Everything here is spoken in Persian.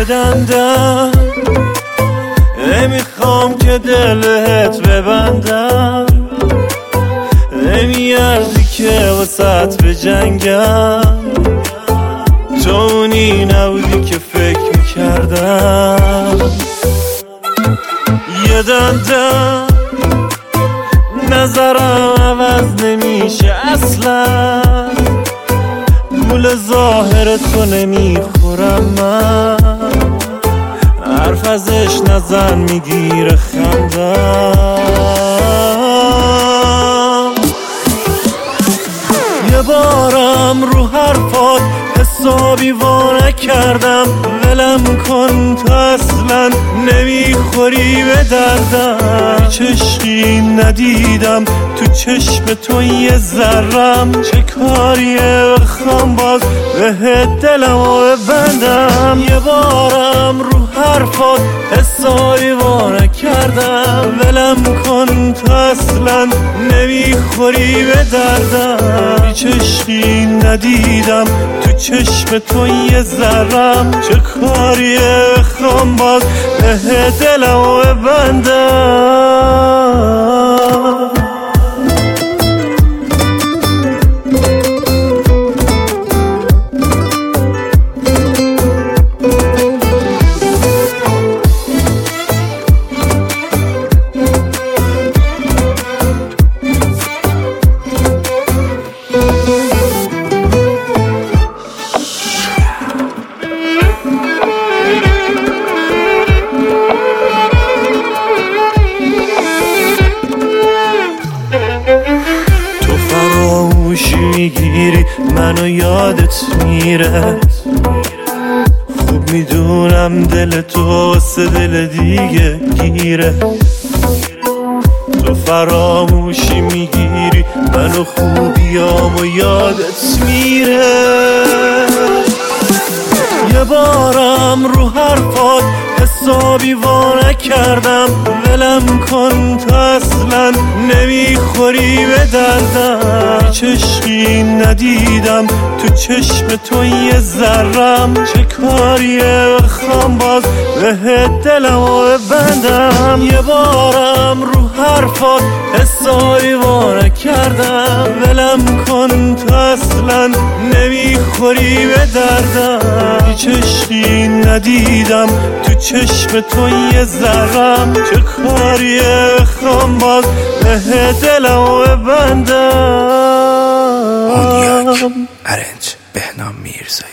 یه دندم نمیخوام که دلت ببندم، نمیارزی که واسط بجنگم، تو اونی نبودی که فکر میکردم. یه دندم نظرم عوض نمیشه اصلا، گول ظاهر تو نمیخورم من، حرف ازش نزن میگیره خندم. یه بارم رو حرفات حسابی وانه کردم، ولم کن تو اصلا نمیخوری به دردم، چشمی ندیدم تو چشم تو یه ذرم، چه کاریه بخوام باز بهت دلمو ببندم. یه بارم رو حرفات حسابی وانه کردم، ولم کن تو اصلا نمیخوری به دردم، چشمی ندیدم تو چشم تو یه ذرم، چه کاریه بخوام باز به دلمو ببندم. میگیری منو یادت میره، خوب میدونم دل تو واسه دل دیگه گیره، تو فراموشی میگیری منو خوبیامو یادت میره. یه بارم رو حرفات حسابی وانه کردم، ولم کن تو اصلا نمیخوری به دردم، چشمی ندیدم تو چشم تو یه ذرم، چه کاریه بخوام باز به دلمو ببندم. یه بارم رو حرفات حسابی وانه کردم، ولم کن تو اصلا نمیخوری به دردم، چشمی ندیدم تو چشم تو یه ذرم، چه کاریه بخوام باز به دلمو ببندم. هونیاک ارنج بهنام میرزایی.